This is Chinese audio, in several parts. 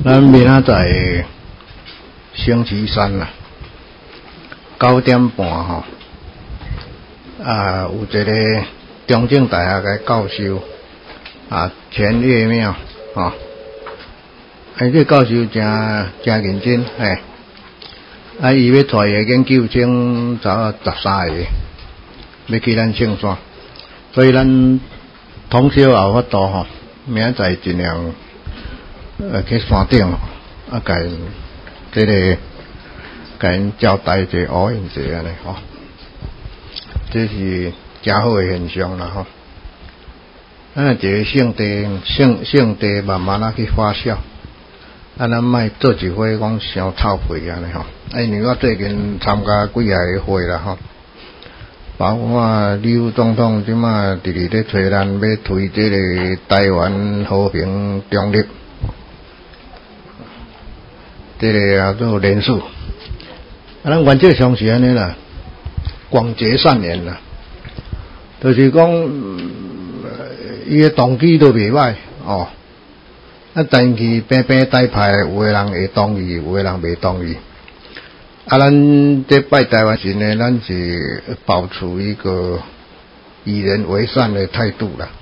咱明仔载星期三啦，9点半吼，有一个中正大学的教授钱月妙吼，这教授真认真伊要带个研究生13个，要去咱圣山，所以咱通宵也有法度吼，明仔载尽量去山顶甲因甲因交代者乌应者安尼吼，这是真好的现象啦吼。一个圣地慢慢去发酵，咱莫做一回讲伤臭屁安尼吼。因为我最近参加几下个会啦吼，包括刘总统即马直咧催咱要推这个台湾和平中立，这个做连署。咱原则上是安尼啦，广结善缘啦，就是讲伊个动机都袂歹哦。但是偏台派有个人会同意，有个人袂同意。咱这拜台湾神呢，咱是保持一个与人为善的态度啦。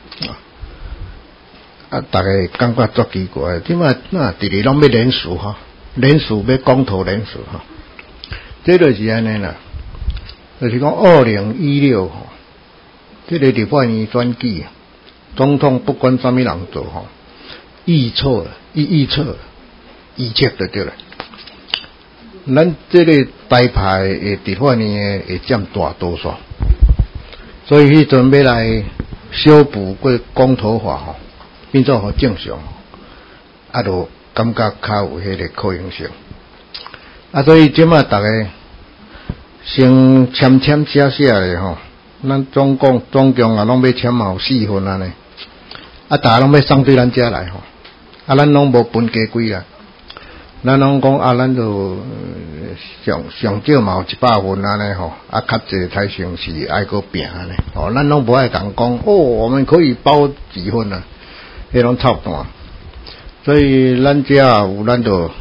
大家感觉足奇怪，即摆直直拢要连署哈，连署要公投连署哈，这就是安尼啦。就是讲2016吼，这个立法院选举，总统不管什么人做吼，预测一切就对了。咱这个台派的立法院会占大多数，所以迄阵要来修补过公投法吼，变做好正常，就感觉较有迄个可行性。所以即马大家先签写的吼，咱总共拢要签有4份安尼，大家拢要送对咱遮来吼，咱拢无分家几啦。咱拢讲咱就上少嘛有100份安尼吼，较济才成是爱搁拼安尼。咱拢无爱讲我们可以包几份啊，迄拢臭蛋。所以咱遮有咱就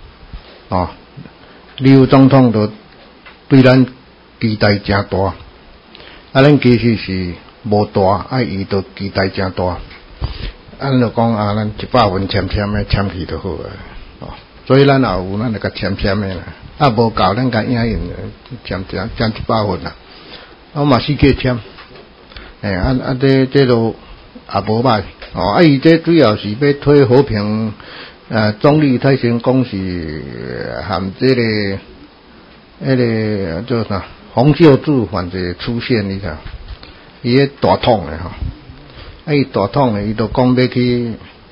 刘总统就对咱期待真大，咱其实是无大，伊就期待真大。咱就讲咱100份签的签去就好啊。所以咱也有咱就甲签的啦，无够咱甲影印签100份啦，我嘛4个签，这都也无歹伊这主要是要推和平总理太成讲是含这个迄个叫啥洪秀柱反正出现你看，伊个大统的吼，伊大统的伊就讲要去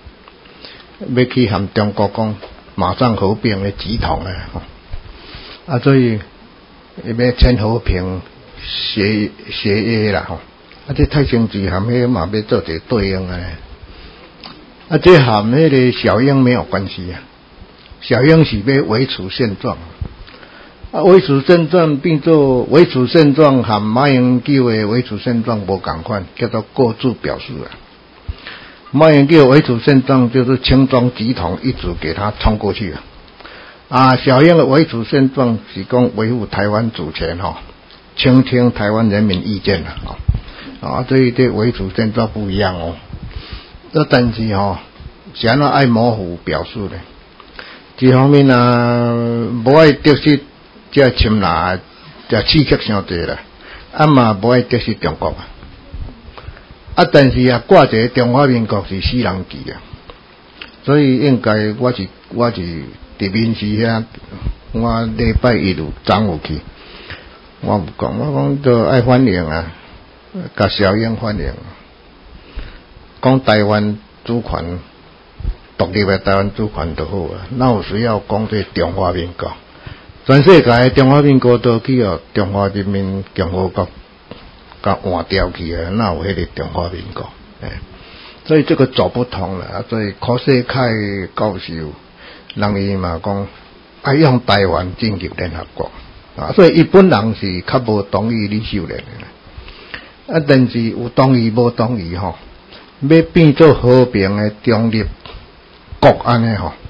含中国讲。马上和平的集统吼，所以要签和平协议啦吼，这太清字含迄嘛要做一个对应这含迄个小英没有关系啊，小英是要维持现状，维持现状变做维持现状含马英九的维持现状无共款，叫做各自表示啊。马英九维持现状就是轻装集统一直给他冲过去小英的维持现状是讲维护台湾主权倾听台湾人民意见所以这维持现状不一样但是是安怎爱模糊表述呢？这方面无爱得失这侵拿这刺激伤济啦，嘛无爱得失中国但是挂一个中华民国是死人旗所以应该我是伫民视遐，我礼拜一有昨有去，我讲都爱欢迎甲小英欢迎，讲台湾主权独立的台湾主权就好哪有需要讲这中华民国？全世界的中华民国都去中华人民共和国。甲换掉去哪有迄个中华民国？所以这个走不通了所以柯世凯教授人伊嘛讲爱用台湾进入联合国所以伊本人是较无同意李秀莲的但是有同意无同意要变做和平的中立国安尼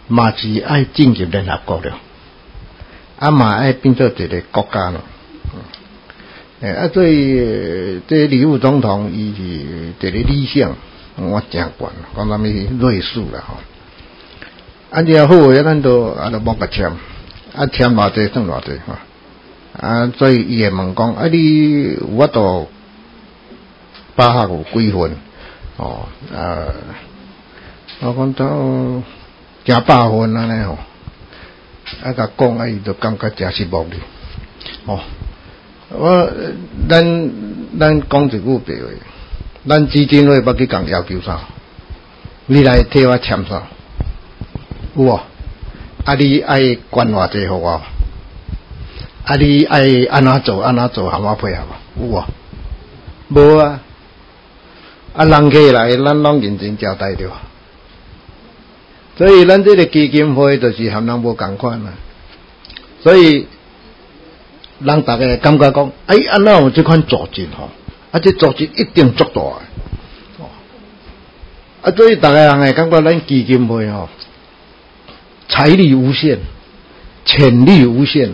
嘛是爱进入联合国了，嘛爱变做一个国家了。所以这李副总统伊是一个理想，我真惯，讲什么瑞士啦吼。这好诶，咱都无甲签，签偌济算偌济吼。所以伊会问讲，你有法度把握有几分？我讲到正100分安尼吼，甲讲伊就感觉真失望哩。咱讲一句白话，咱基金会要去共要求啥？你来替我签啥？有无？你爱管偌济互我？你爱安怎做和我配合无？有无？无啊！人客来，咱拢认真交代着。所以咱这个基金会就是和人无共款啊。所以人大家感觉讲，安怎有这款组织吼？这组织一定足大的。所以大家人会感觉咱基金会吼，财力无限，潜力无限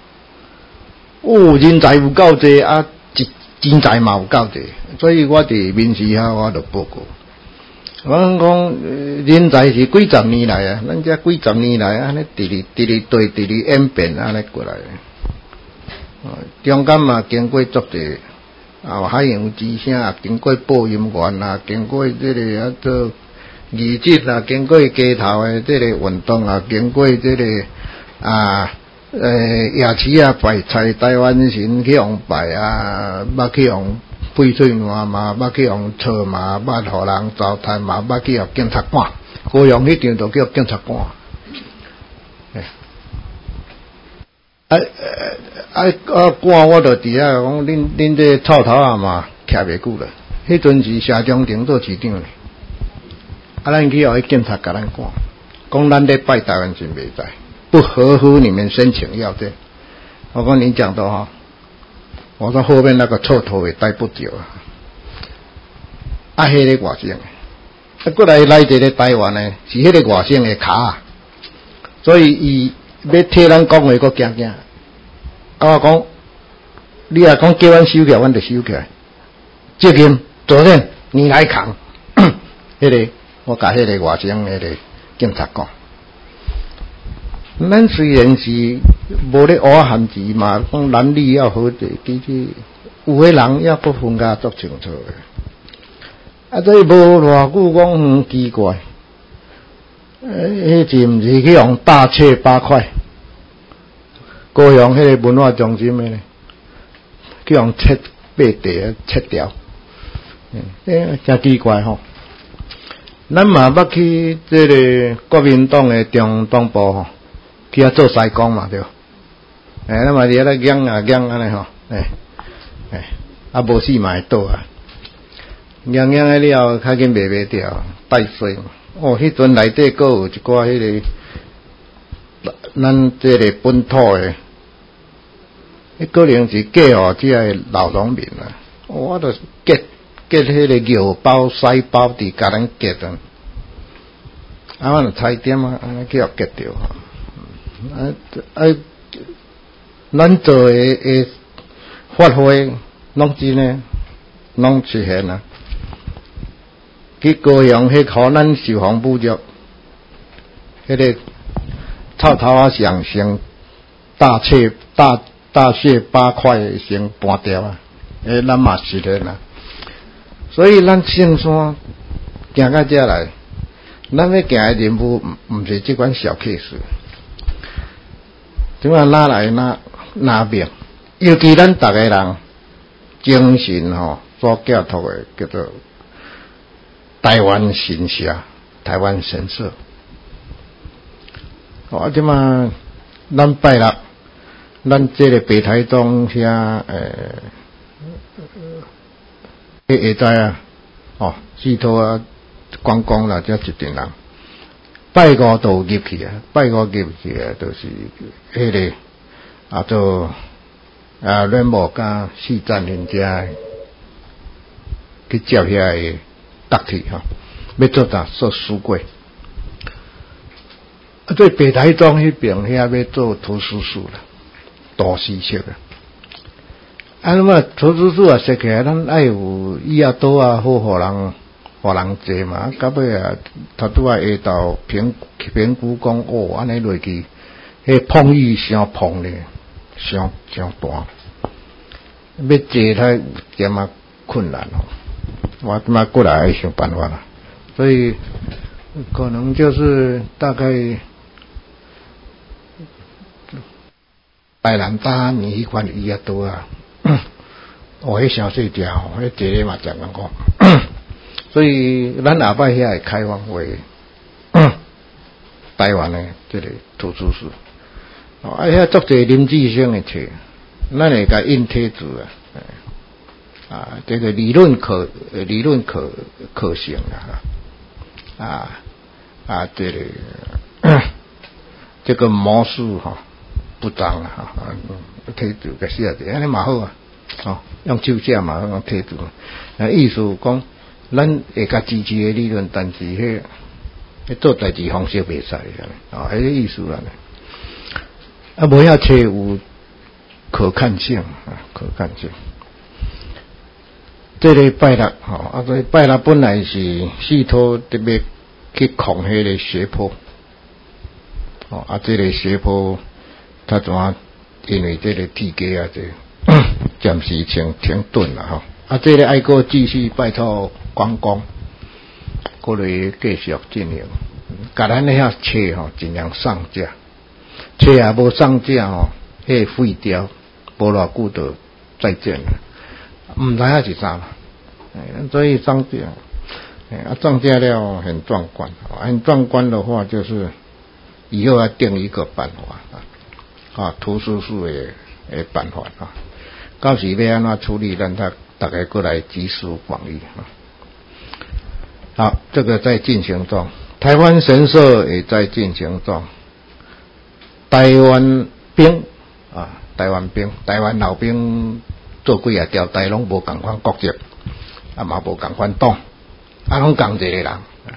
人才有够济钱财嘛有够济，所以我伫面试下我就报告。我讲人才是几十年来啊，咱这几十年来安尼直演变安尼过来的。中间嘛经过足济海洋之声，经过播音员啊，经过这个做艺术啊，经过街头的这个运动啊，经过这个夜市啊拜菜，台湾神去用拜啊，捌去用翡翠卵嘛，捌去用草嘛，捌互人糟蹋嘛，捌去用警察官，高雄迄场就叫警察官。官我就伫遐讲，恁这臭头啊嘛，徛袂久了。迄阵是社中庭做市长咧，咱去互迄警察甲咱赶，讲咱咧拜台湾神袂使，不合乎你们申请要件。我讲你讲的哈，我说后面那个臭头也待不久啊。迄个外省的，过来一个台湾的，是迄个外省的卡，所以伊要替咱讲话，搁惊。我讲，你若讲叫阮收起来，阮就收起来。责任责任你来扛。迄个我甲迄个外省迄个警察讲，咱虽然是无咧蚵仔咸鱼嘛，讲男女要好者，其实有诶人也不分甲足清楚诶。所以无偌久讲奇怪，迄是毋是去用大切8块？高雄迄个文化中心诶咧，去用切8块切掉，真奇怪吼。咱嘛捌去这个国民党诶中东部吼，去遐做西工嘛对。咱嘛伫遐咧养安尼吼，无死嘛会倒啊。养诶了，较紧卖掉，带水。迄阵内底阁有一寡迄个，咱这个本土诶，可能是嫁互这个老农民啊。我著结迄个肉包、西包伫甲咱结啊。我著差点安尼去互结着。咱做诶发挥，拢真诶，拢实现啊。去高雄迄互咱受防侮辱，迄个臭头啊上先大切8块先搬掉啊，咱嘛实现啊。所以咱圣山行到遮来，咱要行诶任务毋是即款小 case， 怎啊哪来哪命？尤其咱逐个人精神所寄托诶叫做台湾神社、台湾神社。即嘛咱拜六，咱这个北台中遐下载寄托啊，观光啦，遮一群人拜五都入去啊，就是迄个做阮某甲4站人家去接遐个搭去要做啥做书柜。 对北台中迄边遐要做图书室啦，都市式啊。那么图书室啊设起来，咱爱有椅啊、桌啊，好互人坐嘛。到尾啊，他拄啊下到评估讲哦，安尼落去，迄碰遇伤碰咧，伤大，要坐太有点啊困难哦。我他妈过来想办法啦，所以可能就是大概白兰大你迄款椅啊桌啊。哦，迄小细条，迄坐咧嘛真难讲，所以咱下摆遐会开放为台湾的这个图书室，遐足侪林志升的册，咱会甲印贴纸这个理论可行这个模式不脏贴纸个写者，安尼嘛好啊。用手写嘛，用贴纸。意思讲，咱会较支持的理论，但是迄做代志方式袂使迄个意思啦。无遐册有可看性可看性。这个拜六所以拜六本来是试图特别去控迄个斜坡，这个斜坡，他怎么因为这个地价这暂时停顿了这个爱国继续拜托观光，过来继续进行，甲咱遐册尽量上架，册也无上架迄废掉，无偌久就再见了，唔知影是啥啦，所以上架，上架了很壮观，很壮观的话就是以后要定一个办法图书室的办法到时要安怎处理，让他大家过来集思广益好，这个在进行中，台湾神社也在进行中，台湾老兵做几啊条台拢无共款国籍，嘛无共款党，拢共一个人，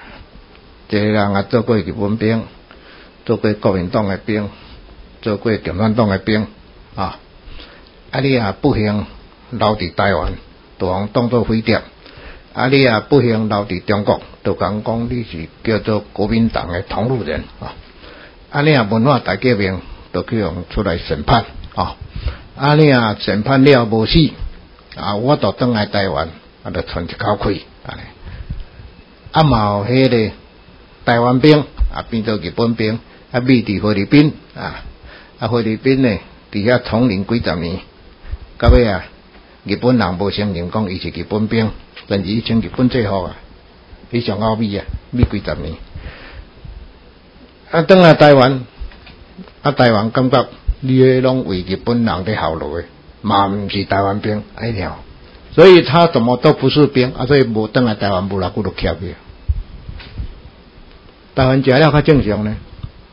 做过日本兵，做过国民党的兵，做过共产党的兵你也不幸留伫台湾，就互当作飞碟；你也不幸留伫中国，就讲你是叫做国民党的同路人你也文化大革命，就去用出来审判你也审判了无死我就转来台湾，就喘一口气嘛有迄个台湾兵变做日本兵秘伫菲律宾菲律宾呢伫遐统领几十年。到尾日本人无承认讲伊是日本兵，但是伊称日本政府伊上奥秘秘几十年。转来台湾，台湾感觉你迄拢为日本人在效劳嘛毋是台湾兵条，所以他怎么都不是兵所以无转来台湾无偌久就徛去。台湾食了较正常呢。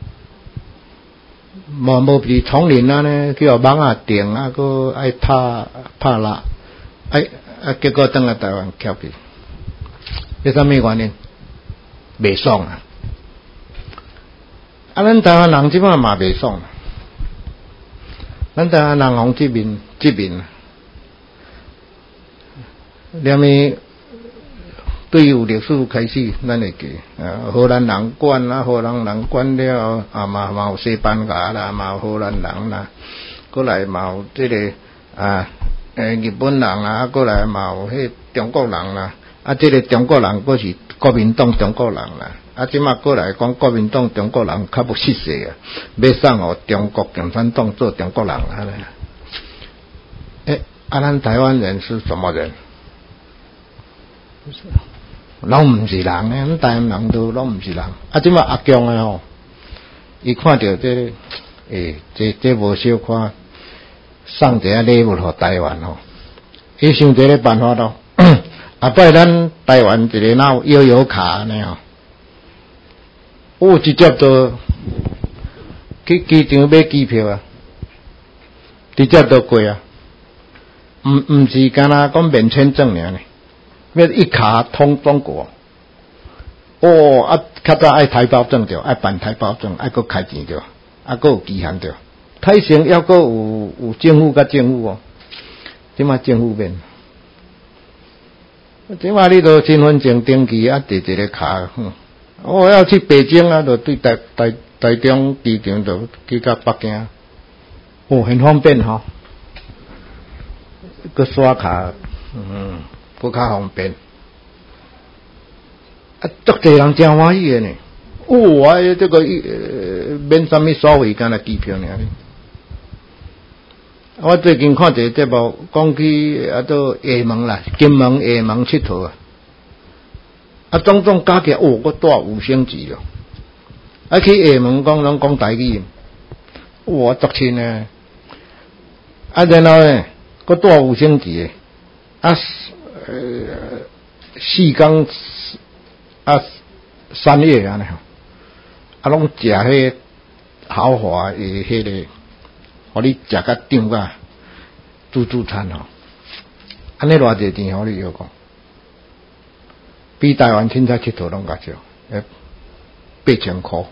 无比丛林呢，叫蠓定佫爱拍蜡，结果转来台湾徛去，这啥物原因？袂爽咱台湾人即摆嘛袂爽，咱台湾人红这面，连咪对有历史开始，咱会记荷兰人管荷兰人管了嘛有西班牙啦，嘛有荷兰人啦，过来嘛有这个日本人过来嘛有迄中国人啦，这个中国人佫是国民党中国人啦，即马过来讲国民党中国人较不识势要送互中国共产党做中国人咱台湾人是什么人？拢毋是人咱台湾人都拢毋是人即马阿强伊看到这无小看送一个礼物互台湾伊想一个办法咯拜咱台湾一个哪有悠游卡呢直接就去机场买机票直接就过毋是干那讲免签证尔呢，要一卡通过哦啊，较早爱台胞证着，爱办台胞证，爱搁开钱着，啊搁有期限着。泰城还搁有政府甲政府哦，即马政府免。即马你都身份证登记啊，第一个卡，我要去北京啊，就对台中机场就去到北京，很方便吼。个刷卡，搁较方便。啊，足侪人真欢喜的呢。这个免什么所谓，干那机票尔。我最近看一个节目，讲去都厦门啦，金门、厦门佚佗啊。种种加起来，我带5星级了。去厦门拢讲台语，足亲呢。然后呢，搁带5星级的4天3夜安尼吼，拢食迄豪华的迄个，互你食甲顶个自助餐吼，安尼偌济钱互你要讲，比台湾凊彩佚佗拢较少，8000块。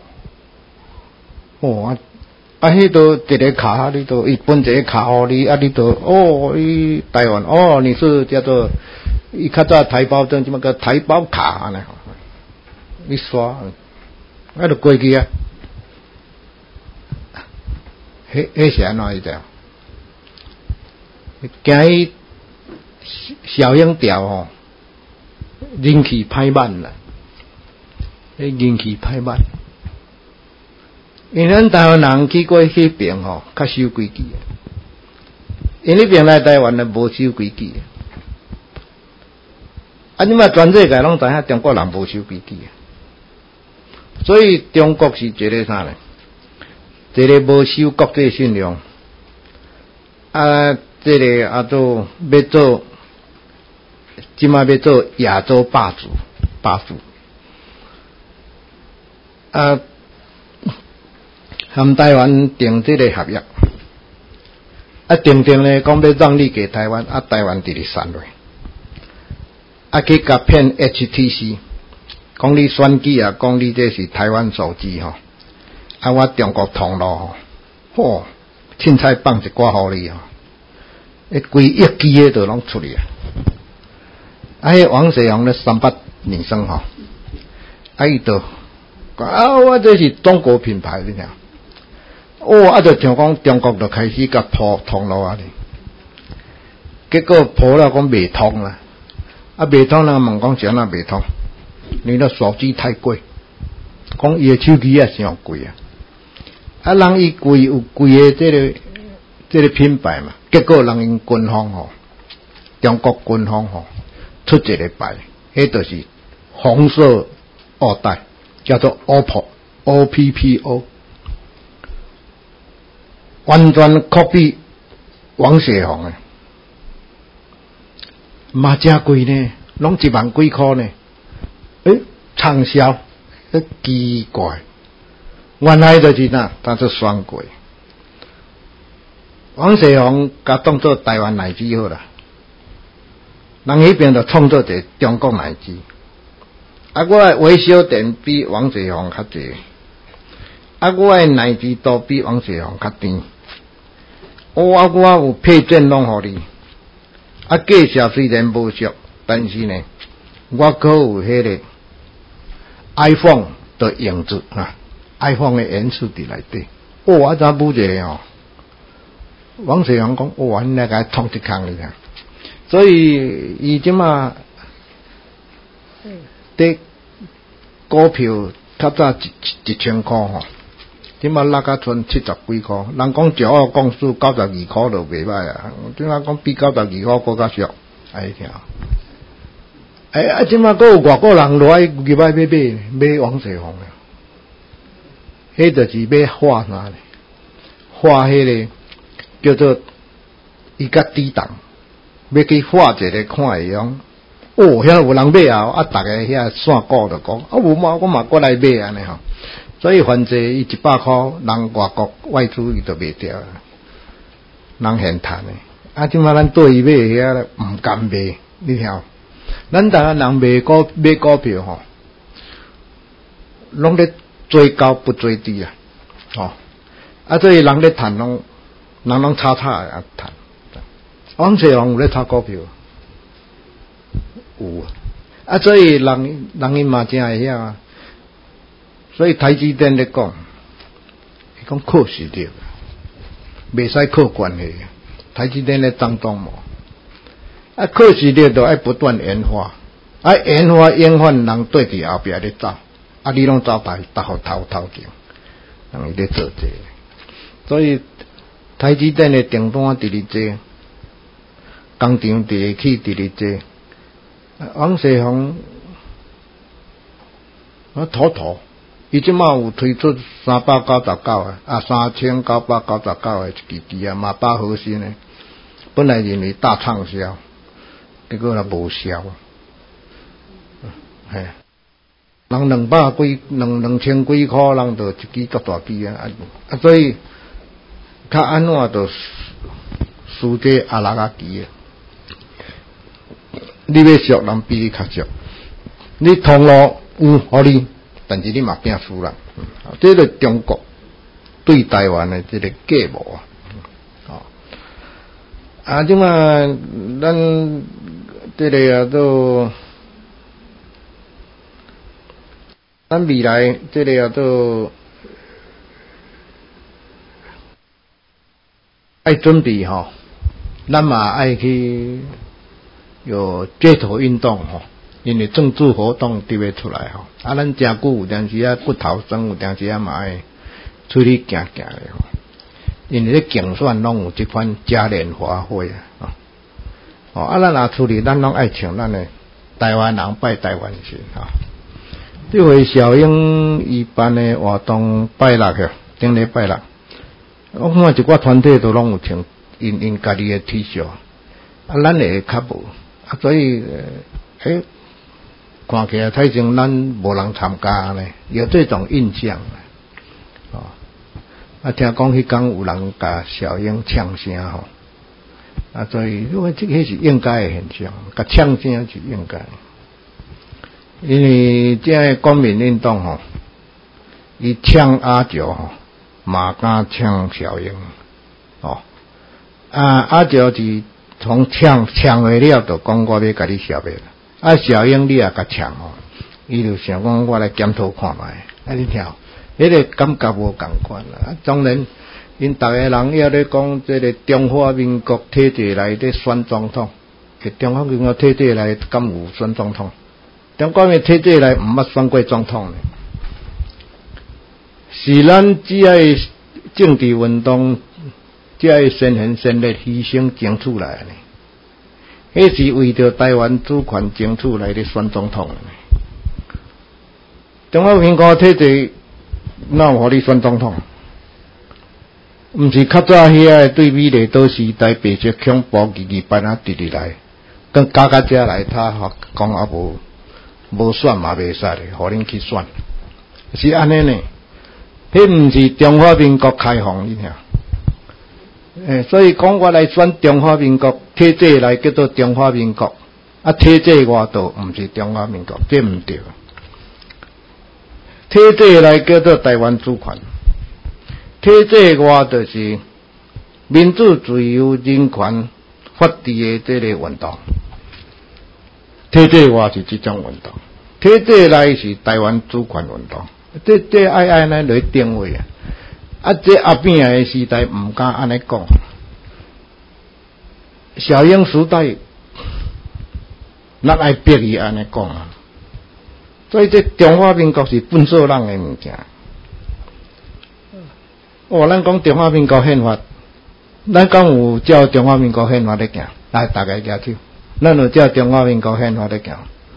迄都一个卡，你都伊分一个卡互你，你都你台湾你是叫做伊较早台胞证，即么个台胞卡安尼。你刷，就过去啊。迄是安怎伊个？行去小英调吼，人气歹满啦，人气歹满。因为咱台湾人去过迄边吼，较守规矩。因迄边来台湾咧无守规矩。你嘛全世界拢知影中国人无守规矩。所以中国是一个啥呢？一个无守国际信用，这个做要做，即马要做亚洲霸主，和台湾订这个合约，订呢讲要让利给台湾，台湾直直删落，去甲骗 HTC。讲你选举啊，讲你这是台湾手机吼，我中国通路吼，凊彩放一寡互你吼，规亿机的都拢出去啊！迄王世宏咧300女生吼，伊都我这是中国品牌你听，就像讲中国就开始甲铺通路啊哩，结果铺了讲未通啦，未通人问讲啥未通？你的手机太贵，讲伊的手机也伤贵啊！人伊贵有贵的这个品牌嘛，结果人因军方吼，中国军方吼出一个牌，迄就是红色二代，叫做 OPPO， 完全 copy 王雪红的，嘛真贵呢，拢1万几块呢。畅销，奇怪，原来就是他是双轨。王世宏甲当做台湾奶机好啦，人迄边就创作一个中国奶机。我的维修店比王世宏较济，我的奶机都比王世宏较甜。我有配件拢互你，价钱虽然无俗，但是呢，我可有迄个。iPhone 的影子iPhone 的元素伫内底。我怎补一个王世宏讲，你那个通一空哩。所以伊即马伫股票较早1000块吼，即马落甲剩70几块。人讲骄傲公司92块就袂歹啊，即马讲比92块搁较俗，听。即马阁有外国人落来入来买王世宏啊，迄就是要画啥呢？画迄个叫做伊甲低档，要去画一个看会用。遐有人买啊！逐个遐线股就讲无嘛，我嘛过来买安尼吼。所以反正伊100块，人外国外资伊都卖掉，人现赚的。即马咱对伊买遐毋甘卖，你听。咱台湾人买股票吼， 拢咧追高不追低啊，所以人咧谈人炒啊谈。往世人有咧炒股票，有所以人因嘛真会晓啊。所以台积电咧讲，伊讲靠实力，袂使靠关系。台积电咧张忠谋，靠实力就爱不断研发，研发人对伫后壁咧走，你拢走头前，人咧做这个，所以台积电的订单直咧做。工厂直咧起直咧做，往世宏土，伊即马有推出399个，3999个一支机啊，嘛把好新诶。本来认为大畅销，结果也无销，嘿，人2000几块，人就一支足大支啊，所以较安怎就输这阿拉个机啊。你要俗人比你较俗，你通路有互你，但是你嘛拼输人。这个中国对台湾的这个计谋啊，即嘛咱这个都，咱未来这个都爱准备咱嘛爱去。有街头运动因为政治活动就会出来咱真久有当时骨头酸，有当时嘛爱出去行行的因为咧竞选拢有这款嘉年华会咱若出去，咱拢爱请咱的台湾人拜台湾神这回小英伊办的活动拜六顶礼拜六，我看一寡团体都拢有请因家己的 T 恤咱会较无。所以看起来太像咱无人参加呢，有这种印象听讲迄天有人甲小英呛声所以如果这个是应该的现象，甲呛声是应该，因为这国民运动伊呛阿九嘛敢呛小英阿九是。从抢回了，就讲我要甲你消灭了。小英你也甲抢伊就想讲我来检讨看卖。你听，迄个感觉无共款啦。当然，因逐个人也咧讲，这个中华民国体制内咧选总统，中华民国体制内敢有选总统？中华民国体制内毋捌选过总统呢。是咱只爱政治运动。这先贤先烈牺牲争取来的呢，迄是为着台湾主权争取来的选总统的呢。中华民国体制哪有互你选总统？毋是较早遐对美丽岛时代白色恐怖228直直来，跟加遮来，他讲无选嘛袂使的，互恁去选，是安尼呢？迄毋是中华民国开放，你听。所以讲我来选中华民国体制内叫做中华民国，体制外头毋是中华民国，这毋对。体制内叫做台湾主权，体制外就是民主自由人权法治的这个运动。体制外是这种运动，体制内是台湾主权运动，这爱安尼来定位这阿扁的时代毋敢安尼讲，小英时代咱爱逼伊安尼讲所以这中华民国是粪扫人的物件。咱讲中华民国宪法，咱讲有照中华民国宪法咧行，来大家举手，咱有照中华民国宪法咧行。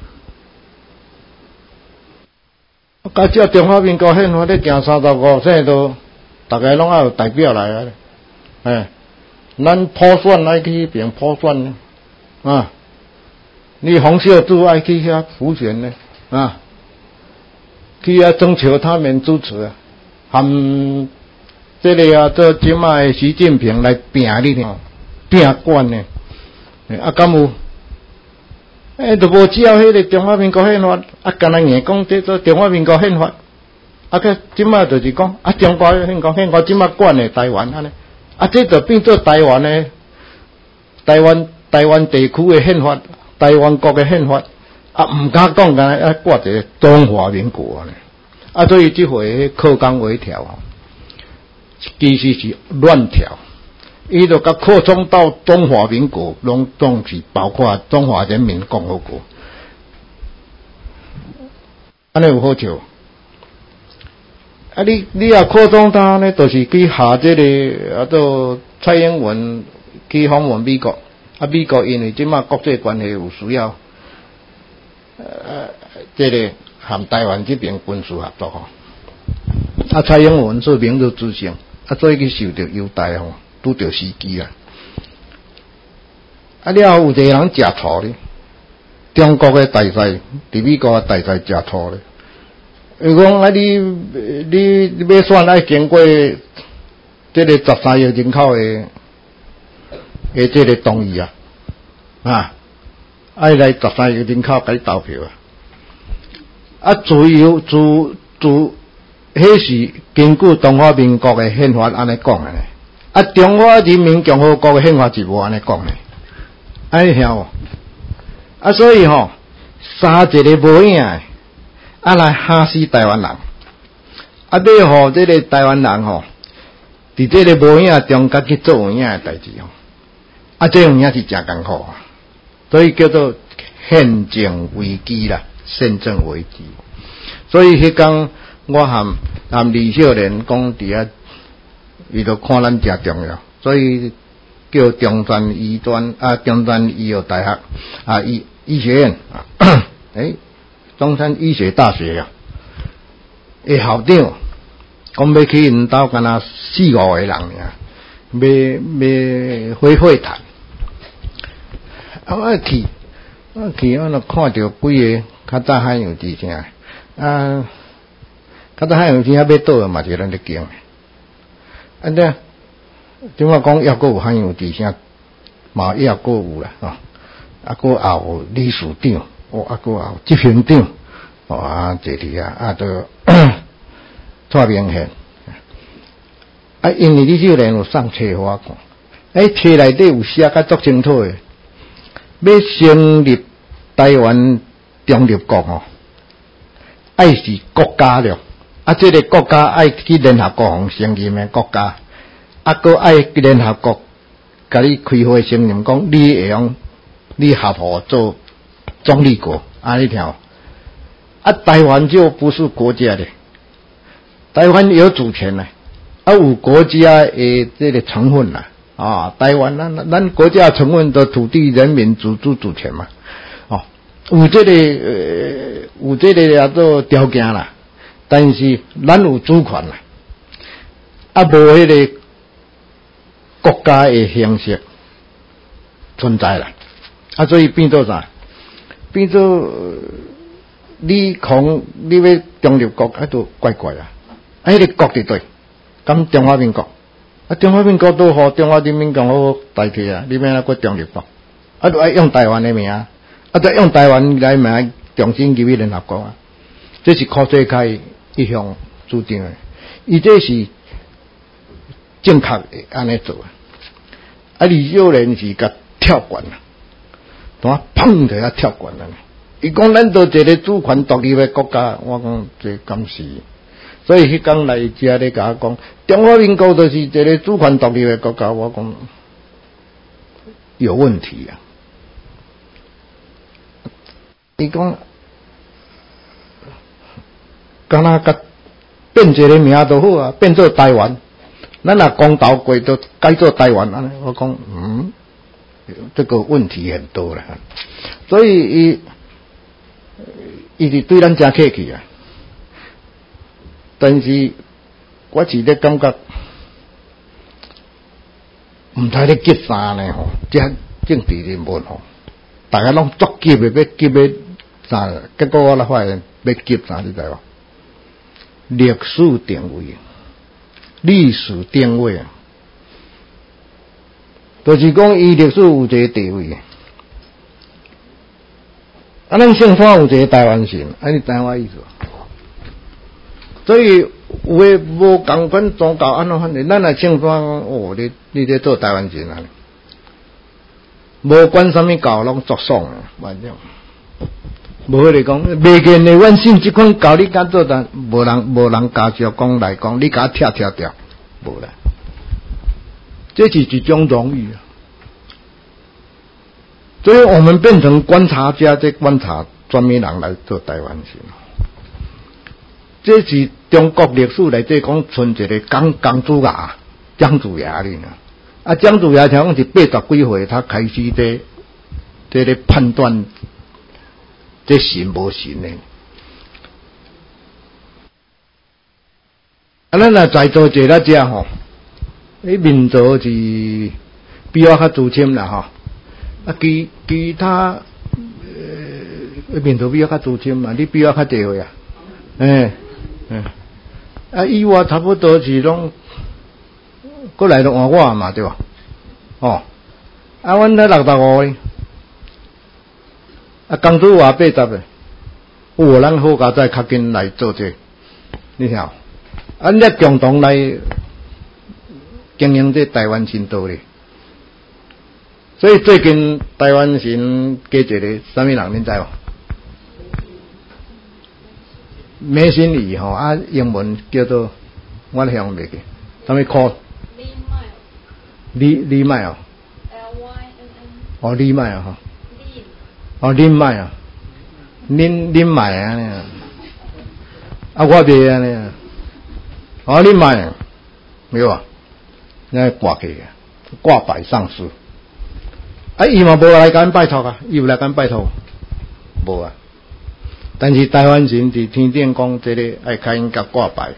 照中华民国宪法咧行35岁都。大家拢要有代表来咱普选爱去边普选呢你洪秀柱爱去遐辅选呢去遐征求他们支持含这个做即卖的习近平来拼你听拼官呢敢有都无照迄个中华民国宪法干那硬讲这做中华民国宪法个即马就是讲中国宪法即马管的台湾安尼，这就变做台湾的台湾地区的宪法，台湾国的宪法，唔敢讲干挂一个中华民国呢，所以即回课纲微调，其实是乱调，伊就甲扩充到中华民国，拢总是包括中华人民共和国，安尼有好笑。你也扩充它呢，就是去下这个都蔡英文去访问美国，美国因为即马国际关系有需要，这个和台湾这边军事合作吼，蔡英文做明日之星，所以去受到优待吼，拄着时机啦。了有一个人食醋咧，中国的大赛，伫美国的大赛食醋咧。伊讲你要选爱经过这个13亿人口的这个同意爱来13亿人口给你投票迄是根据中华民国的宪法安尼讲的呢，中华人民共和国的宪法是无安尼讲的，安尼晓无？所以三一个无影的。来吓死台湾人，要互这个台湾人伫这个无影中间去做有影的代志这有影是真艰苦所以叫做宪政危机啦，宪政危机。所以迄天我和李秀莲讲伫遐，伊就看咱真重要，所以叫中山医药大学医学院中山医学大学校长讲要去因兜敢若4-5个人尔，要会谈。去我就看到几个较早海洋之声，较早海洋之声要倒嘛是咱咧经的，即我讲还阁有海洋之声，嘛还阁有啦阁有理事长。还阁有执行长，坐伫都蔡明宪，因为李秀莲有送册互我看，册内底有写甲足清楚的，要成立台湾中立国爱是国家了，这个国家爱去联合国互承认的国家，阁爱联合国甲你开会承认讲你会用你合法做中立国，你听台湾就不是国家的，台湾有主权的，有国家的这个成分啦，台湾咱国家的成分的土地人民自主主权嘛，有这个叫做条件啦，但是咱有主权啦，无迄个国家的形式存在啦，所以变做啥？变做你要中立国就怪怪迄个国对对，咁中华民国中华民国都好，中华人民共和国代替你免那个中立国就爱用台湾的名再用台湾来名重新入去联合国这是靠最开一项主张的，伊这是正确的安尼做李秀莲是甲跳管砰就跳管了。伊讲咱都一个主权独立的国家，我讲这敢是，所以迄天来遮咧甲我讲，中华民国就是一个主权独立的国家，我讲有问题伊讲，敢若甲变一个名就好变做台湾，咱若公投过就改做台湾安尼，我讲这个问题很多了，所以伊是对咱真客气但是我是咧感觉唔知咧急啥呢这政治人物大家拢足急的要急的啥，结果我来发现要急啥你知无？历史定位就是讲伊历史有一个地位咱宪法有一个台湾性你知我意思所以有诶无共款宗教安怎反正，咱来称赞哦，你咧做台湾人啊，无管什么教拢作爽啊，反正无迄个讲，袂见诶，阮信即款教你敢做，但无人家属讲来讲，你甲跳掉，无啦，这是一种荣誉啊。所以我们变成观察家，在观察专门人来做台湾人。这是中国历史内底讲存一个江子牙，姜子牙哩啊，姜子牙像是80几岁，他开始在咧判断这神无神的。啊，咱若在座坐咧遮吼，民族是比较较资深啦吼。啊，其他民族比较较资深嘛，你比较较地岁啊？啊，以我差不多是拢过来就换我嘛，对吧？哦，啊，阮才65哩，啊，工资话80个，咱好佳再较紧来做这，你晓？咱共同来经营这台湾新道哩。所以最近台湾人加一个什么人，恁知无？梅心怡吼啊，英文叫做我想袂记，什么 call？ 李麦哦。哦，李麦啊吼。哦，林麦啊，林麦啊，啊，我袂安尼啊。哦，林麦，没有啊，那挂起个，挂牌上市。啊，伊嘛无来甲咱拜托啊，伊有来甲咱拜托，无啊。但是台湾人伫天顶讲，这个爱开因甲挂牌，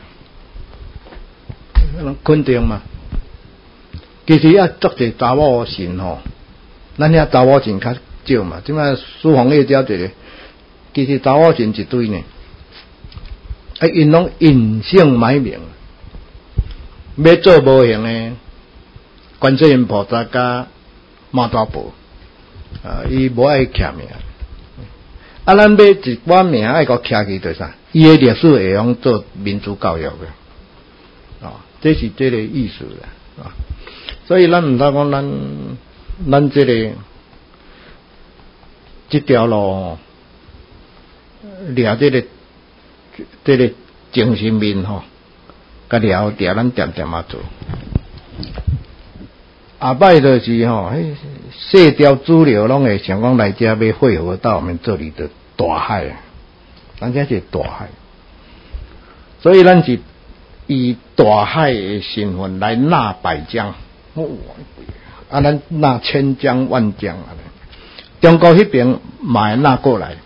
肯定嘛。其实啊，足侪查某神吼，咱遐查某神较少嘛。即摆苏红叶遮一个，其实查某神一堆呢。啊，因拢隐姓埋名，要做无形的观世音菩萨甲马大宝，伊无爱徛名，啊，咱要一寡名爱甲徛起做啥？伊的历史会用做民族教育的，这是这个意思啦，所以咱毋通讲咱这条路，掠这个精神面吼，甲了调咱点点啊做。下摆就是吼，细条资料拢会想讲来遮要汇合到我们这里的大海啊，咱这是大海，所以咱是以大海的身份来纳百江，啊，咱纳千江万江啊，中国迄边嘛会纳过来，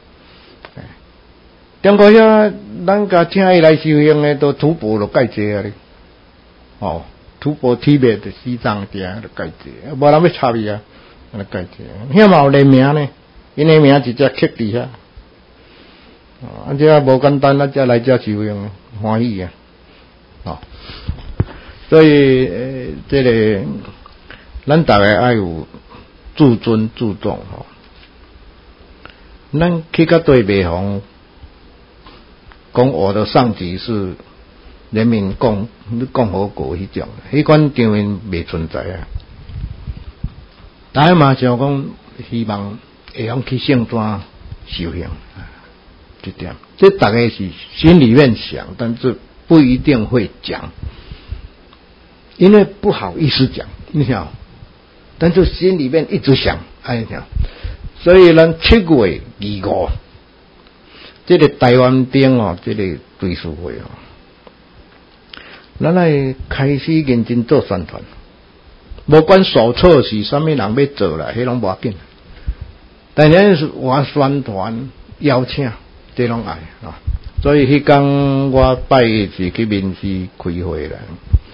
中国遐咱甲请伊来修行的都徒步就介济啊哩，哦。土博体别的西藏点就介济，无人要插伊啊，安尼介济。遐嘛有个名呢，因个名直接刻伫遐。啊，这无简单，咱才来遮修行，欢喜啊！所以这个咱大家爱有自尊自重吼。咱去甲对袂妨，讲我的上级是人民共和国迄种，迄款场面未存在啊。大家嘛想讲，希望会用去圣山修行，这点，这大概是心里面想，但是不一定会讲，因为不好意思讲，你想，但是心里面一直想，哎呀，所以咱7月25，这个台湾顶哦，这个对书会哦。咱来开始认真做宣传，无管手册是啥物人要做啦，迄拢无要紧。但是我宣传邀请，这拢爱啊。所以迄天我拜是去面试开会啦，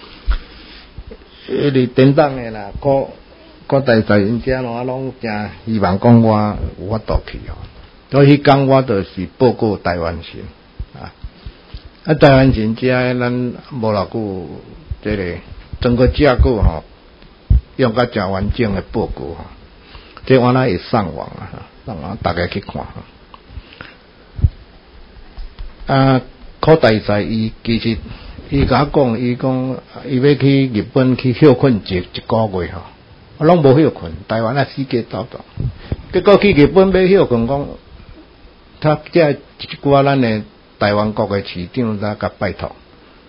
你等等的啦，各大在因遮拢真希望讲我有法度去哦。所以迄天我就是报告台湾省啊。啊，台湾人遮咱无偌久，这个整个架构吼，用甲真完整的报告吼，这我那会上网啊，大家去看啊。 考大赛，伊其实伊甲我讲，伊讲伊要去日本去休困一个月吼，我拢无休困，台湾啊四界走走，结果去日本要休困，讲他这一寡咱的台湾国的市长才甲拜托，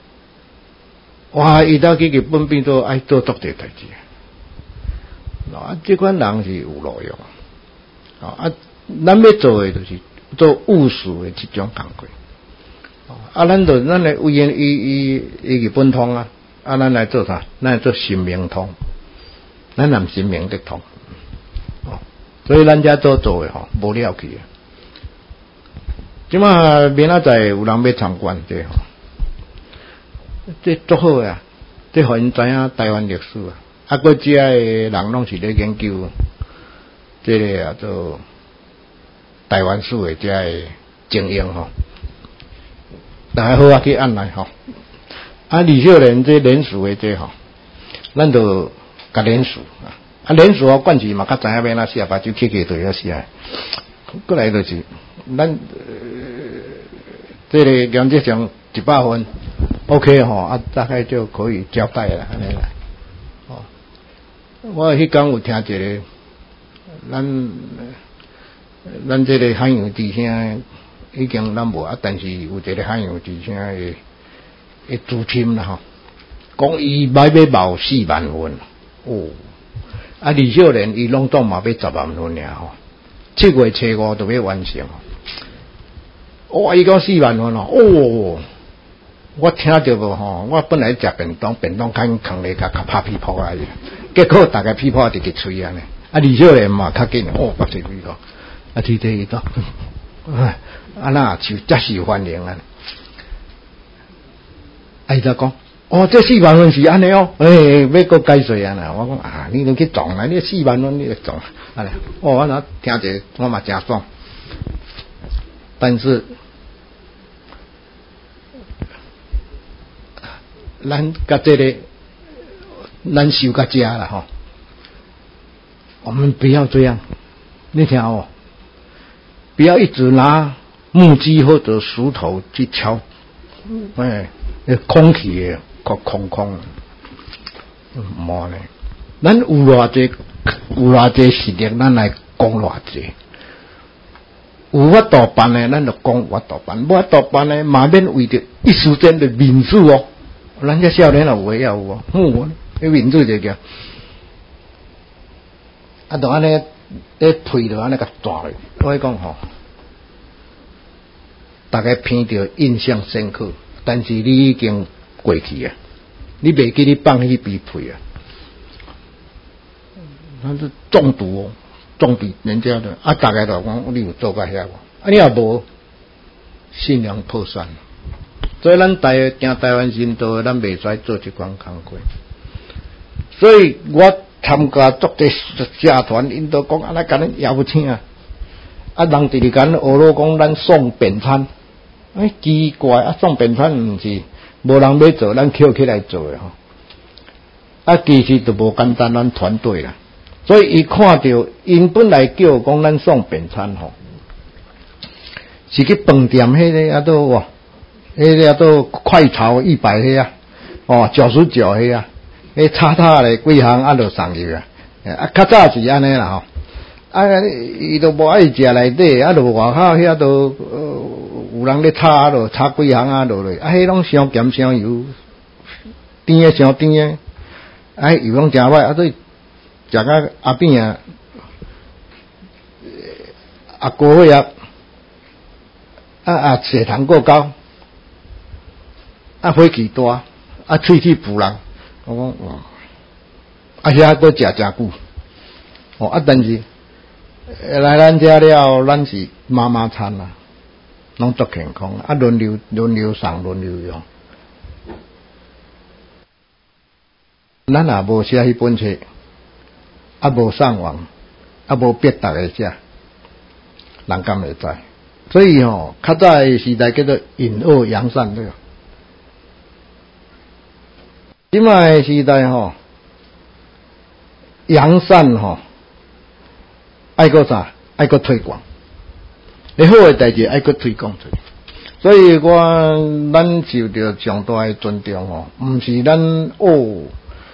哇！伊到去日本变做爱做足侪代志，啊，这款人是有路用，啊，咱要做的就是做务实的这种工作。啊，咱的委员以日本通啊，啊，咱来做啥？咱来做新明通，咱南新明的通，所以咱家做的吼，无了去啊。即马明仔载有人要参观这吼，这足好啊！这互因知影台湾历史啊，啊，搁遮的人拢是咧研究这个啊做台湾史的遮的精英吼。大家好啊，去按来吼。啊，李秀莲这联署的这吼，咱就甲联署啊，联署管是嘛，较知影要哪写，把就去就要写。过来就是咱这个原则上100分 ，OK 吼啊，大概就可以交代了，安尼啦。哦，我迄天有听一个，咱这个海洋之声。已经咱无啊，但是有一个海洋之声的主亲啦吼，讲伊买要冒4万份哦，啊李秀莲伊拢总嘛要10万份尔吼，7月初5就要完成，哇！伊讲4万份哦，我听着无吼，我本来食便当看空咧，甲拍屁泡啊，结果大家屁泡直直吹安尼，啊李秀莲嘛较紧哦，把这个啊提伊到。啊那就真是欢迎啊！伊就讲，哦，这4万份是安尼哦，要搁解释啊啦！我讲啊，你能去撞啦？你4万份你就撞，啊咧，哦，我那听者我嘛真爽，但是咱甲这个咱收甲遮啦吼，我们不要这样，你听哦。不要一直拿木屐或者石头去敲，空气的空，冇呢。咱有偌济实力，咱来讲偌济。有法度办的，咱就讲有法度办；无法度办的，嘛免为着一时间的民主哦。咱这少年有话也有哦，民主就叫，啊，就安尼。配就安尼甲断了，我讲吼，大家闻到印象深刻，但是你已经过去啊，你袂记你放迄支配啊，那是中毒哦，中比人家的啊，大家就讲你有做过遐无？啊，你也无信仰破产，所以咱行台湾新道，咱袂使做这款工作，所以我。参加足个社团，因都讲安尼，甲咱邀请啊，人直直甲咱学咯，讲咱送便餐，奇怪啊，送便餐毋是无人要做，咱捡起来做诶吼，其实就无简单，咱团队啦，所以伊看到因本来叫讲咱送便餐吼，是去饭店迄个啊都哇，迄个啊都快炒100迄啊，99迄啊。叉叉咧几项啊，就送去啊！较早是安尼啦吼，伊都无爱食内底，就外口遐都有人咧炒，就炒几项啊落来，迄拢伤咸伤油，甜诶伤甜诶，油拢真歹，所以食甲阿扁啊，高血压，血糖过高，火气大，喙齿浮人。我讲遐搁食真久，但是来咱遮了，咱是妈妈餐啦，拢足健康，轮流送，轮流用。咱也无写迄本册，无上网，无逼大家写，人敢会知？所以较早的时代叫做隐恶扬善对。现在的时代扬善爱个啥？爱个推广，好的代志爱个推广出去。 所以咱受到上大的尊重哦，毋是咱做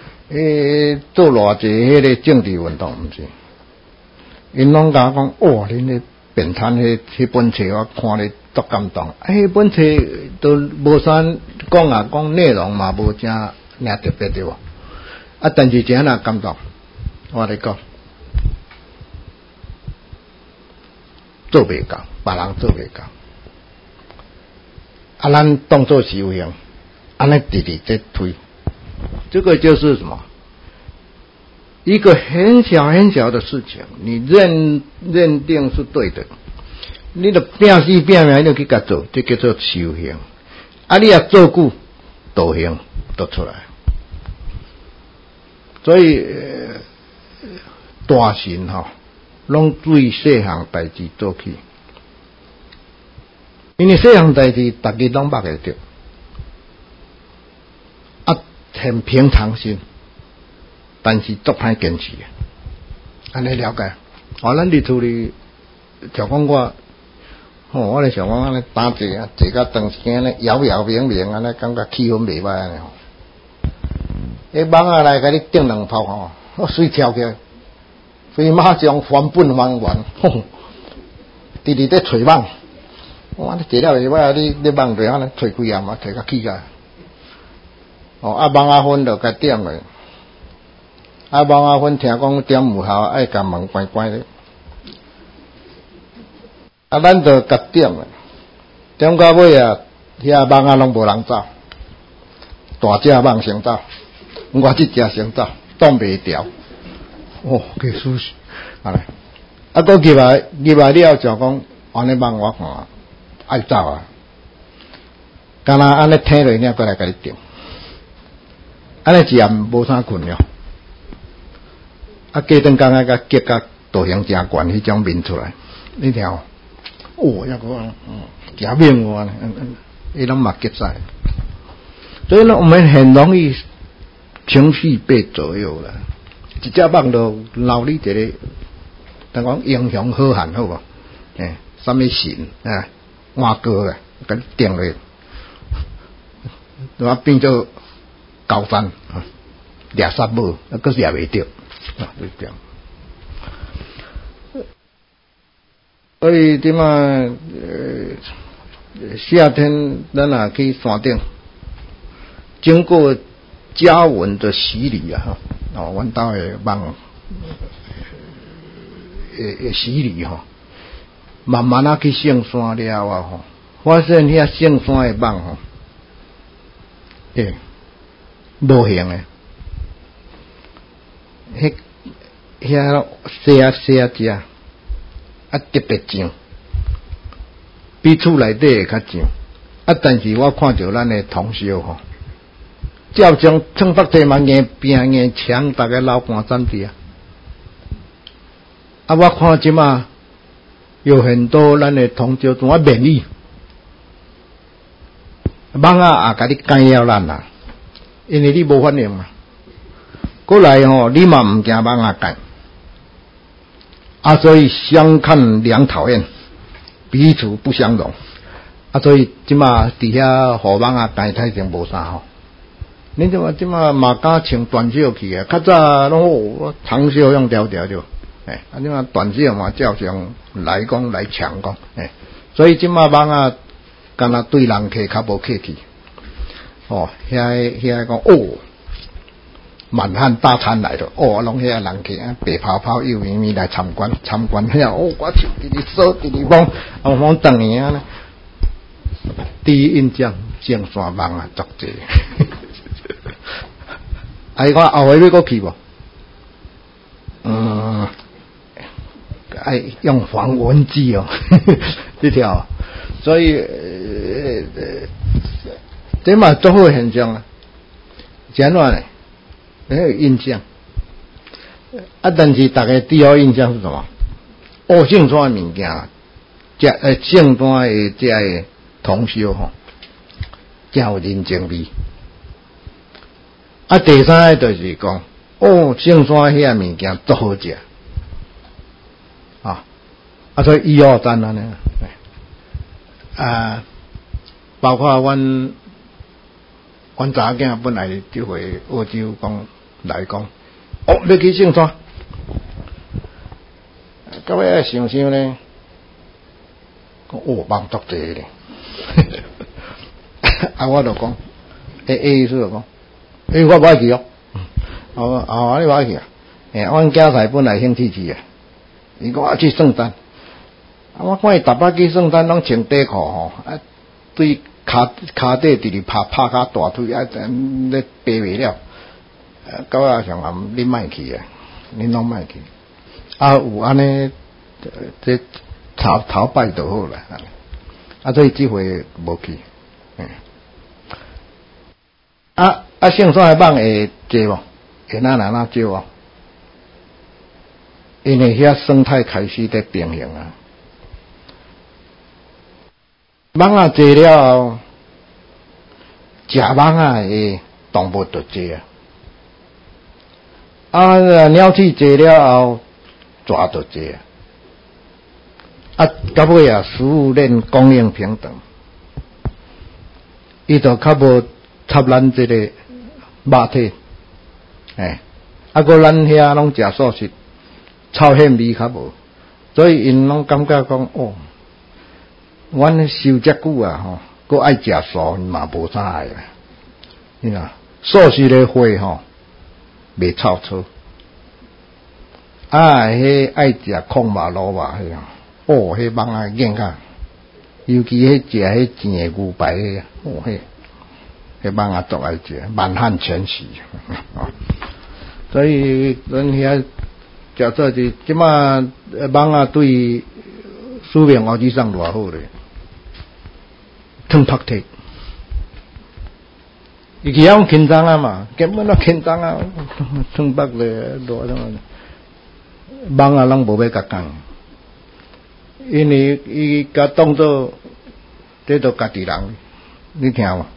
偌济迄个政治运动，毋是。因拢甲我讲，哇！恁咧变摊迄本册，我看咧足感动。迄本册都无啥讲啊，讲内容嘛无啥尔特别对无？但是真啊感动。我咧讲，做袂到，别人做袂到。咱当作修行，安尼直直在推，这个就是什么？一个很小很小的事情，你认定是对的，你就拼死拼命就去甲做，这叫做修行。你也做久，道行都出来。所以大神拢对细项代志做起，因为细项代志大家拢捌会着，很平常心。但是足歹坚持，安尼了解。咱伫厝里，就讲我咧想讲安尼打坐啊，坐甲长时间咧，摇摇明明安尼，感觉气氛袂歹安尼。迄蠓仔来甲你叮两炮水跳起来，所以马上翻本还原，直直在找蠓。我坐了袂歹，你蠓对安尼找几下嘛，找甲起来。蠓仔粉就甲点落。蠓仔粉听讲点有效，爱甲门关关咧。咱就甲点咧，点到尾啊，遐蠓仔拢无人走，大只蠓先走，我这只先走，挡袂牢。计输死，安尼。佫入来了就讲，安尼蠓我看爱走啊，敢若安尼听落呢，过来甲你点，安尼一夜无啥困了。过段工甲结甲道行真悬，迄种面出来，你听抑个真面喎，伊拢嘛结晒，所以呢，我们很容易情绪被左右了。一只蠓就闹你一个，等讲英雄好汉好无？什么神换歌啊，甲你定落，我变做高山掠杀母，佫掠袂着。就这样，所以点啊？夏天咱也去山顶，经过家文的洗礼啊，阮兜的蠓洗礼慢慢啊去上山了啊发现遐上山的蠓无形的。遐细啊只，特别上，比厝内底较上。但是我看着咱的同修照将冲北地嘛硬拼硬抢，大概老半站地啊。我看即马有很多咱的同修怎免疫，蠓仔也甲你干扰咱啦，因为你无反应嘛。过来你嘛唔惊蠓仔干，所以相看两讨厌，彼此不相容。所以即马伫遐互蠓仔干太成无啥恁即马嘛敢穿短袖去啊？较早拢长袖用条条就，即马短袖嘛照常来讲来抢讲，所以即马蠓仔敢若对人客较无客气，遐讲满汉大餐来了，拢遐人客白泡泡又咪咪来参观遐，我手直直扫直直摸，摸等于啊，第一印象上山蠓啊足济，看后回要搁去无？用防蚊剂这条，所以这嘛足好现象啊，怎样呢？没有印象但是大家第二印象是什么？姓山的物件，姓山的这个同修真有人情味。第三个就是讲，姓山遐物件足好食所以1、2、3呢， 包括阮查囝本来就回澳洲讲来讲，哦，要去圣山，到尾想想呢，讲哦，忙足济咧，啊，我就讲，意思就讲，我不爱去哦，你不爱去啊？阮囝仔本来兴趣去啊，伊讲去圣诞，我看伊逐摆去圣诞拢穿短裤吼，啊，对骹底直直拍骹大腿啊，咧爬袂了。到尾上暗，你莫去啊，你拢莫去。啊，有安尼，这头摆就好啦。所以这回无去。圣山的蠓会济无？会哪少啊？因为遐生态开始在平衡啊。蠓仔济了后，食蠓仔的动物就济啊。鸟鼠济了后，蛇就济到尾食物链供应平等，伊就较无插咱这个肉体，个咱遐拢食素食，臭腥味较无，所以因拢感觉讲哦，阮受遮久啊佫爱食素嘛无啥爱啦，你看素食的花袂臭臭，迄爱食控肉卤肉迄啊，迄蠓仔硬较，尤其食迄甜的牛排迄迄蠓仔足爱食，满汉全席。所以咱遐食做是即马蠓仔对苏明学之上偌好咧，汤拍体。伊去遐轻松啊嘛，根本都轻松啊，汤拍咧多什么？蠓仔人无要甲讲，因为伊甲当作这都家己人，你听无？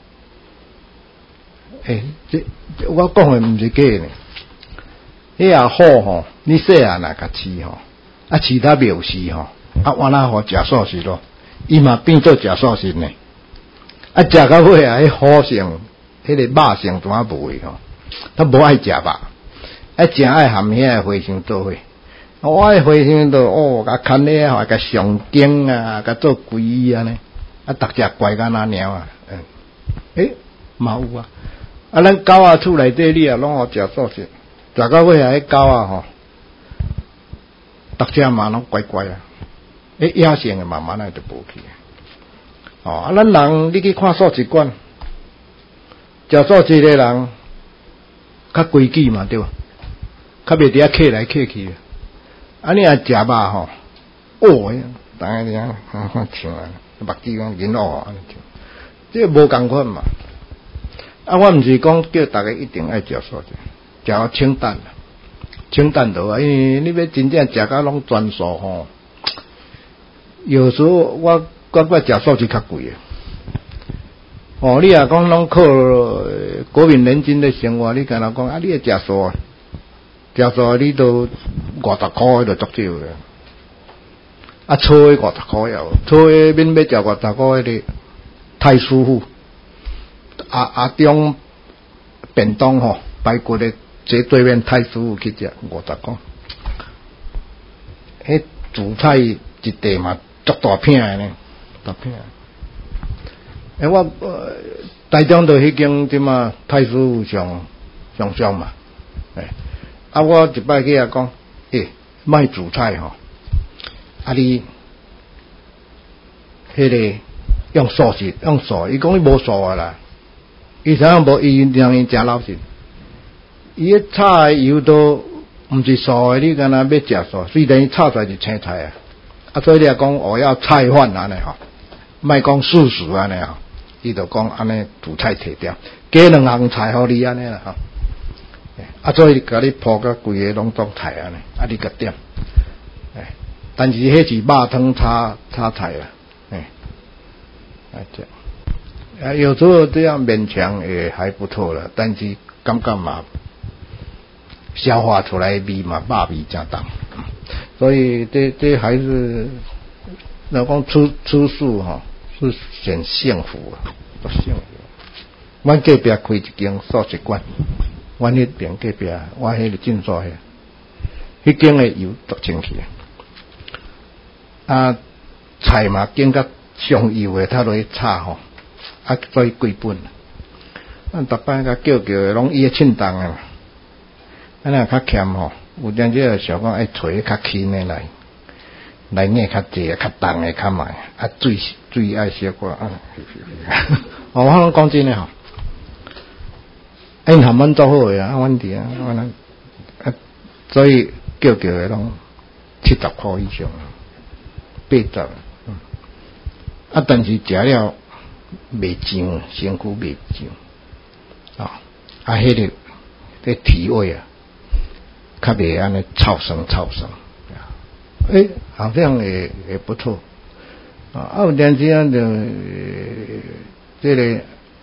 这我讲的毋是假呢。迄好你细汉甲饲饲他苗时我哪好食素食咯？伊嘛变做食素食呢。食到尾迄好性，迄个肉性怎啊无诶他无爱食肉，真爱含遐花生做伙。我爱花生都甲牵咧甲上经啊，甲做龟安尼，逐只乖甲那猫啊，嘛有啊。咱狗仔厝内底你也拢好食素食，食到尾迄狗仔逐只嘛拢乖乖啊，野性的慢慢就无去咱人你去看素食馆，食素食的人较规矩嘛，对吧？较袂伫遐客来客去。你若食肉当然这样像目睭讲紧安尼这无共款嘛。我毋是讲叫大家一定爱食素食，食清淡就好，因为你要真正食到拢全素有时候我食素食较贵你若讲拢靠国民年金的生活，你敢若讲你会食素你都50块就足少了。粗的50块了，粗的免要食50块的太舒服。中便当排骨的这对面太舒服去食50块。迄主菜一地嘛足大片的呢，大片。我台中就迄间即嘛太舒服上嘛。我一摆去讲，卖主菜你迄个用素食，伊讲伊无素啊啦，伊啥样无伊让伊真老实，伊个炒油都毋是素的，你敢若要食素，虽然伊炒出来是青菜所以你讲我要菜饭安尼莫讲素食安尼伊就讲安尼主菜摕掉，加2项菜互你安尼啦所以甲你铺甲规个拢做菜安尼你甲点但是迄是肉汤炒菜啦有时候这样勉强也还不错了，但是感觉嘛消化出来的味嘛肉味真重，所以这还是若讲吃素是显幸福啊，幸福。阮隔壁开一间素食馆，阮迄边隔壁，我迄个诊所遐，迄间的油都清气啊，菜嘛拣甲上油的，他落去炒吼，啊，所以贵本。咱逐摆甲叫的拢伊个称重的嘛，咱若较欠吼，有阵子想讲爱找较轻的来捏较济、较重的较慢，啊水爱小可啊。我拢讲真诶吼，因含阮做好诶啊，阮伫啊，所以叫的拢70块以上，80。啊，但是食了袂上，身躯袂上啊，迄个体味啊，较袂安尼臭酸。好像也不错啊。有阵时啊，就这个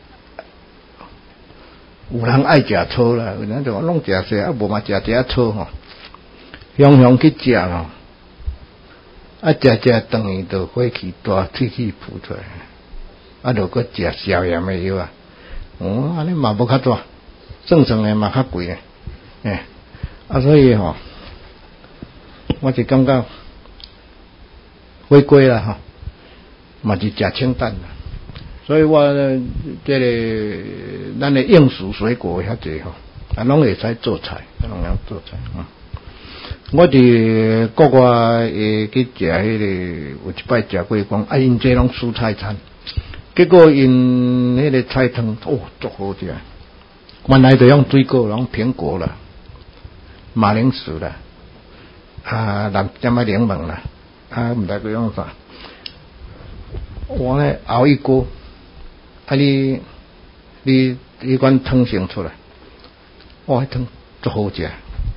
有人爱食草啦，有人就讲拢食些，啊无嘛食一下草吼，香去食咯。啊，食等于就火气大，喙齿浮出来，啊，就搁食消炎的药啊。安尼嘛无较大，正常的嘛较贵诶，所以吼，我就感觉回归啦吼，嘛是食清淡啦。所以我这个咱的应时水果遐济吼，拢会使做菜，拢能做菜我伫国外去食迄个，有一摆食过讲，因这拢蔬菜餐，结果因迄个菜汤足好食。原来就用水果，用苹果啦、马铃薯啦、什么柠檬啦，唔知佢用啥。我呢熬一锅，你款汤先出来，迄汤足好食。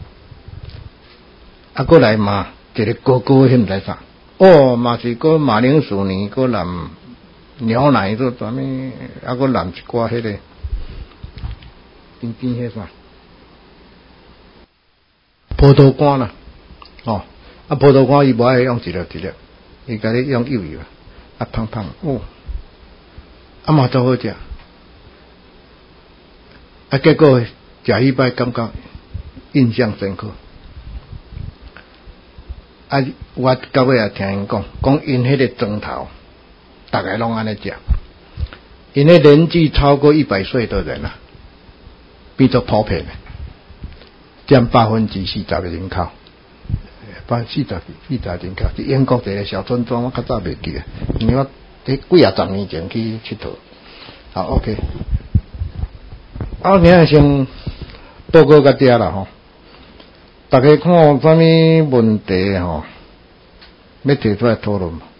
过来嘛，一个高迄唔知啥，嘛是个马铃薯泥，个淋牛奶做啥物，个淋一寡迄个边迄啥葡萄干啦，葡萄干伊无爱用一粒，伊甲你用幼胖，嘛足好食，结果食迄摆感觉印象深刻。我到尾也听因讲因迄个庄头，大概拢安尼食。因迄年纪超过100岁的人啊，比较普遍的，占40%的人口，40%人口。是英国一个小村庄，我较早袂记啊，因为我伫几啊10年前去佚佗。好 ，OK。今日先报告到遮啦吼。大家看有啥物问题吼，要提出来讨论嘛？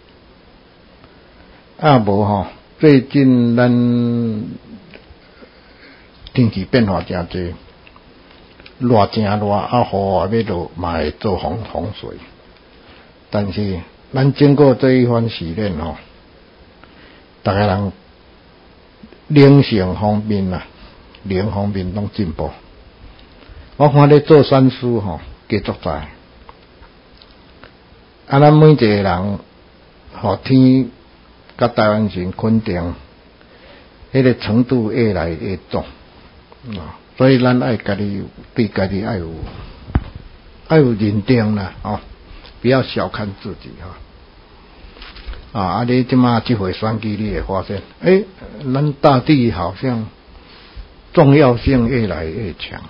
无吼，最近咱天气变化真济，热真热，雨要落嘛会做洪水。但是咱经过这一番试炼吼，大家人灵性方面拢进步。我看咧做善事吼，加足在。咱每一个人，天甲台湾神肯定，迄个程度越来越重所以咱爱家己对家己爱有认定啦不要小看自己你即马这回选举你会发现，咱大地好像重要性越来越强。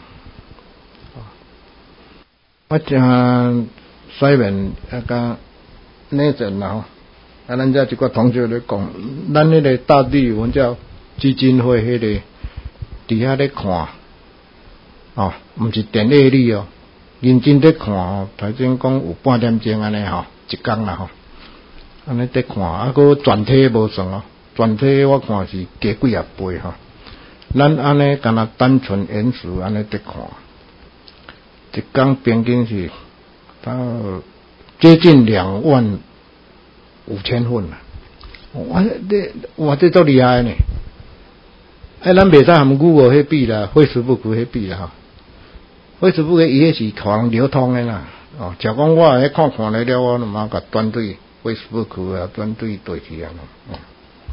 我听西面甲那阵啦咱遮一个同学咧讲，咱迄个大地阮叫基金会迄个伫遐咧看毋是电力里认真咧看头先讲有半点钟安尼一工啦安尼咧看，个全体无算全体我看是加几啊倍咱安尼敢若单纯演示安尼咧看。一工平均是到接近25000份啦！哇，这足厉害呢！咱袂使含Google迄比啦，Facebook迄比啦Facebook 伊迄是互人流通的啦。就讲我迄看了，我嘛甲转对 Facebook 啊，转对对去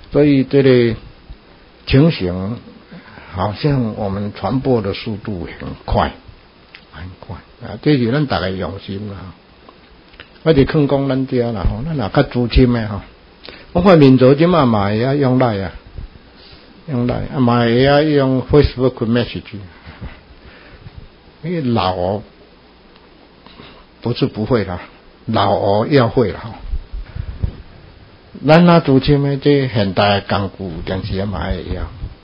所以这个情形好像我们传播的速度很快啊，这是咱大家用心啦。我哋劝讲咱遮啦吼，咱也较资深诶吼。我看民族即嘛嘛会晓用来啊，嘛会晓用 Facebook message。因为老哦不是不会啦，老哦要会啦吼。咱那资深诶，这现代工具电视嘛会晓。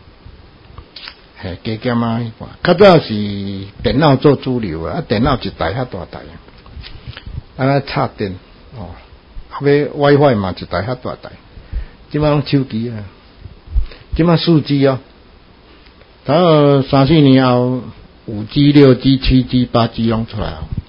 加减啊，较早是电脑做主流啊，电脑一台遐大台啊，插电哦，要 WiFi 嘛一台遐大台，即摆用手机啊，即摆4G 哦，然后3-4年后5G、6G、7G、8G 拢出来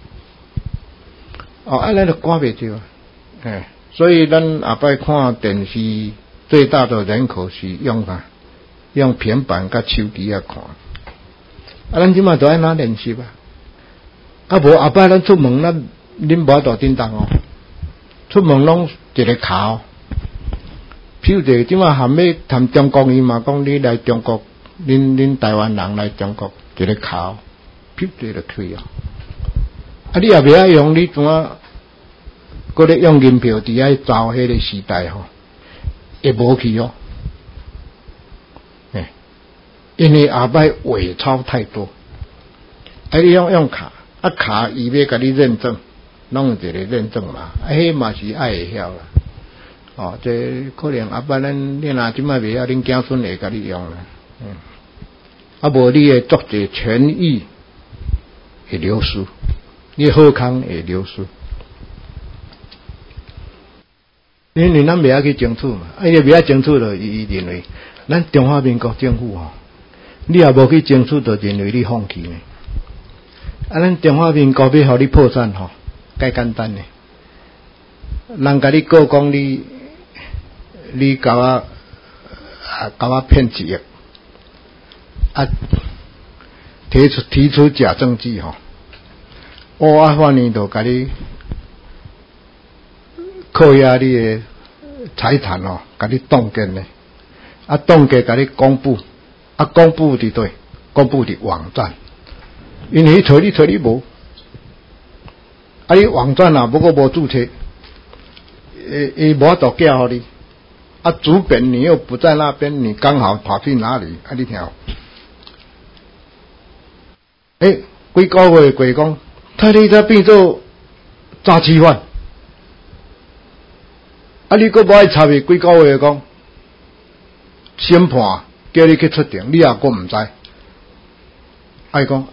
哦，咱就赶袂着，所以咱后摆看电视最大的人口是用啥？用平板甲手机啊看，咱即马都爱拿练习啊，无后摆咱出门恁无大叮当哦，出门拢一个卡哦。譬如说即马含要谈中国语嘛，讲你来中國，恁台灣人來中國一個卡哦，譬如就可以哦。啊，你也袂曉用，你怎啊？嗰咧用銀票伫遐走迄個時代吼，會無去哦。因为后摆伪钞太多，用卡，卡伊要甲你认证，弄一个认证嘛，迄嘛是爱会晓啦。哦，这可能后摆你若即摆袂晓，恁囝孙会甲你用啦。啊，无你的作者权益会流失，你好康会流失。因为咱袂晓去争取嘛，伊袂晓争取了，伊认为咱中华民国政府吼。你也无去争取，就认为你放弃呢？啊，咱中华民国要互你破产吼，介简单呢。人甲你告讲你甲我骗1亿，啊，提出假证据吼，我反正就甲你扣押你的财产哦，甲你冻结呢，啊，冻结甲你公布。啊，公布伫对，公布伫网站，因为找你无，啊，你网站啊，不过无注册，伊无法度寄互你，啊，主编你又不在那边，你刚好跑去哪里？啊，你听，几个月过讲，你才变做诈欺犯，啊，你佫无爱插伊几个月讲，审判。叫你去出庭，你也佫毋知，爱讲，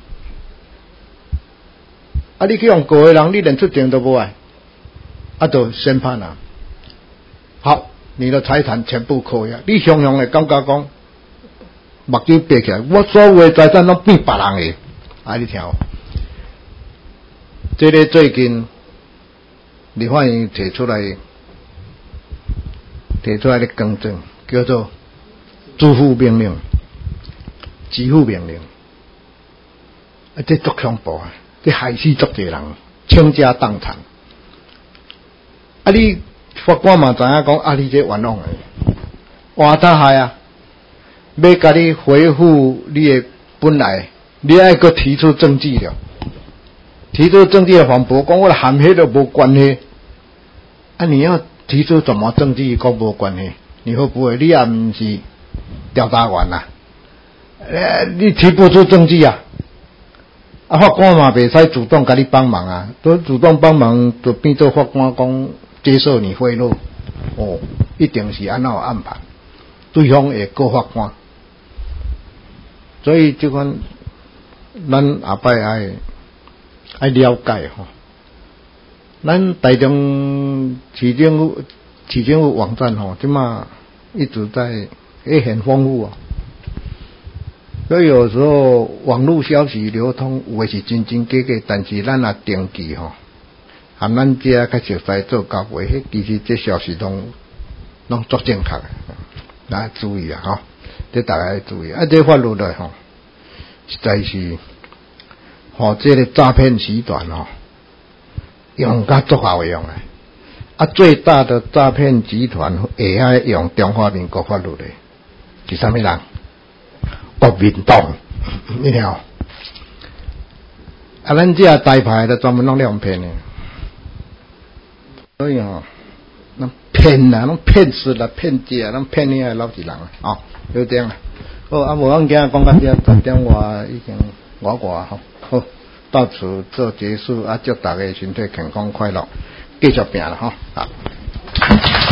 啊，你去用告的人，你连出庭都无爱，啊，就审判啊。好，你的财产全部扣押，你雄雄的感觉讲，目睭闭起来，我所有的财产拢变别人的，啊，你听哦。这个最近，立法院提出来的更正，叫做。支付命令，啊，这足恐怖啊！这害死足侪人，倾家荡产。啊，你法官嘛知影讲，啊，你这冤枉的，换他害啊！要甲你恢复你的本来，你爱搁提出证据了，提出证据的反驳，讲我含迄都无关系。啊，你要提出什么证据讲无关系？你会不会？你也毋是。调查员啦，你提不出证据啊！啊，法官嘛袂使主动甲你帮忙啊，都主动帮忙就变做法官讲接受你贿赂，哦，一定是安怎安排，对方会告法官，所以这款咱后摆爱了解吼，咱台中市政府网站吼，即马一直在。也很丰富啊，所以有时候网络消息流通有的是真假，但是咱也定期吼，含咱遮较熟悉做交配，迄其实这消息拢足正确的，大家注意啊吼，这大家要注意啊，这法律的吼，实在是，这个诈骗时段吼，用甲足够用的， 最大的诈骗集团会爱用中华民国法律的是啥物人？国民党，你听哦。咱这台派的专门拢用骗的，所以那骗啊，拢骗死了，骗姐，拢骗你老几人啊？就这样了。无咱今日讲到这10点外已经外好，到此做结束祝大家身体健康快乐，继续拼了好。